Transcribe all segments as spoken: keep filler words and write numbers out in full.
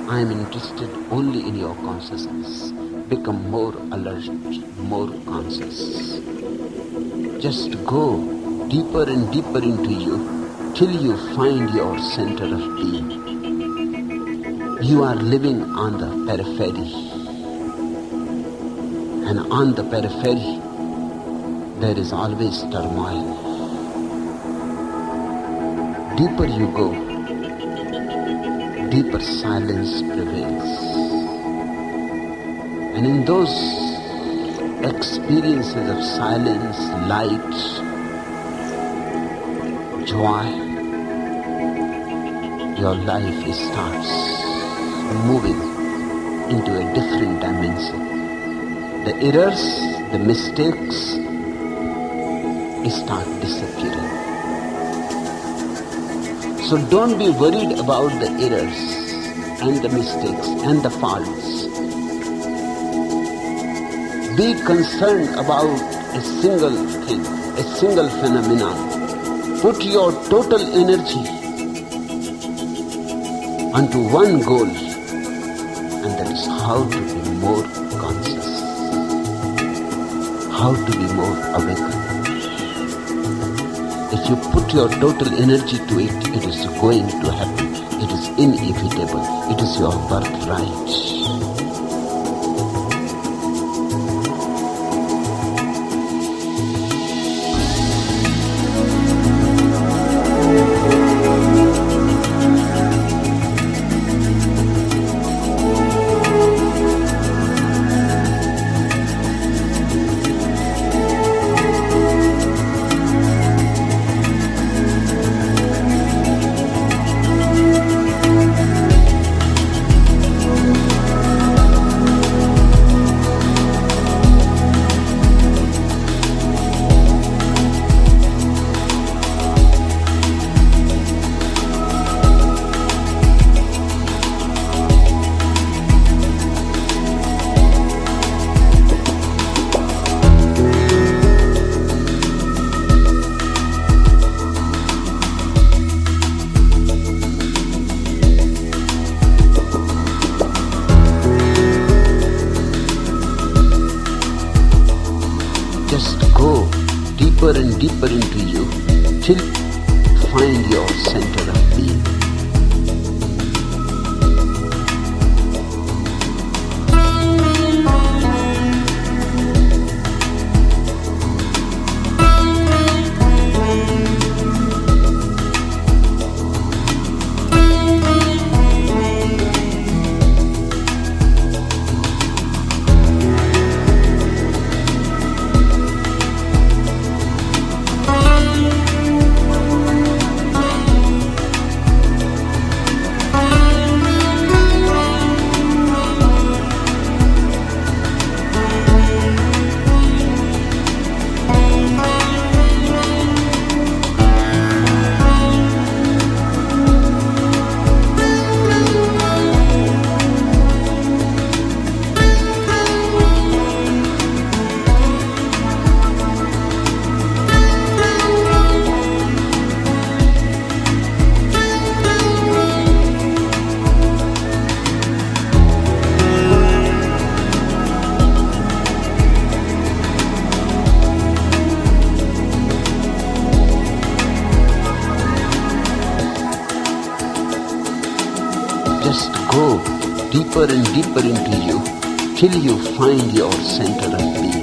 I am interested only in your consciousness. Become more alert, more conscious. Just go deeper and deeper into you till you find your center of being. You are living on the periphery, and on the periphery there is always turmoil. Deeper you go, deeper silence prevails. And in those experiences of silence, light, joy, your life starts moving into a different dimension. The errors, the mistakes start disappearing. So don't be worried about the errors and the mistakes and the faults. Be concerned about a single thing, a single phenomenon. Put your total energy onto one goal, and that is how to be more conscious, how to be more awakened. If you put your total energy to it, it is going to happen. It is inevitable. It is your birthright. Deeper and deeper into you till you find your center of being. Just go deeper and deeper into you till you find your center of being.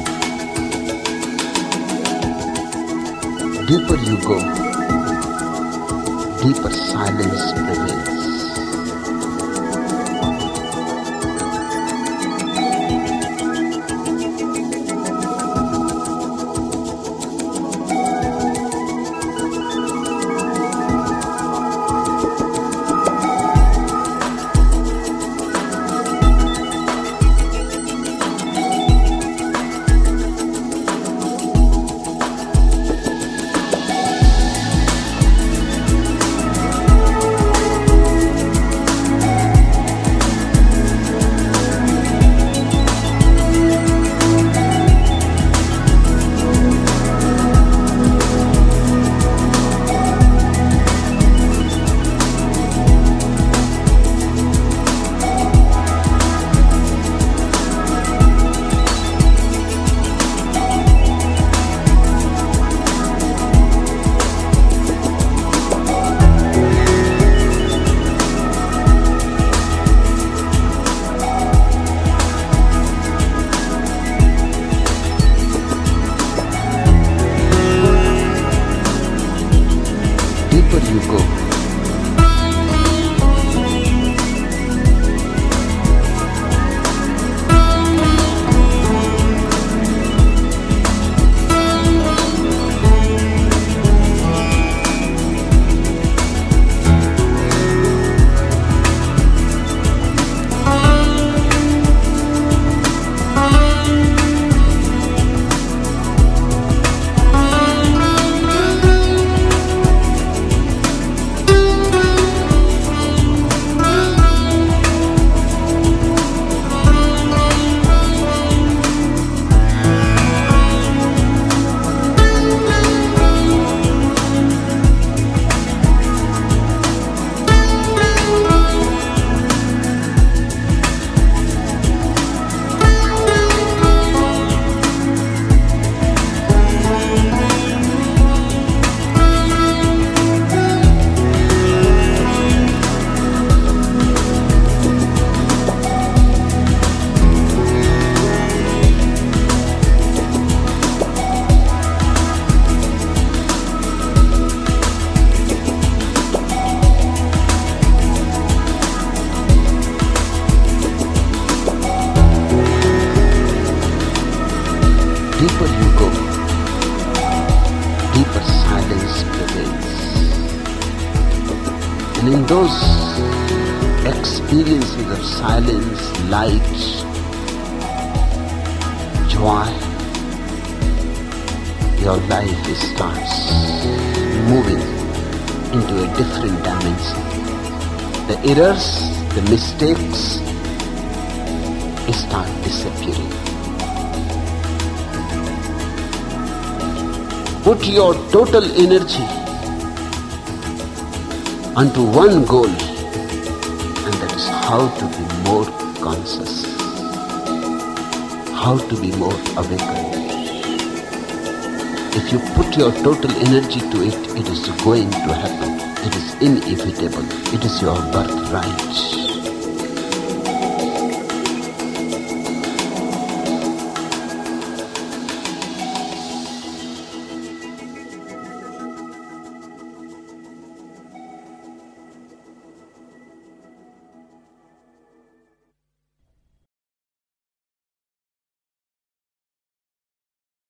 Deeper you go, deeper silence prevails. deeper you go, deeper you go, deeper silence prevails. And in those experiences of silence, light, joy, your life starts moving into a different dimension. The errors, the mistakes start disappearing. Put your total energy onto one goal, and that is how to be more conscious, how to be more awakened. If you put your total energy to it, it is going to happen. It is inevitable. It is your birthright.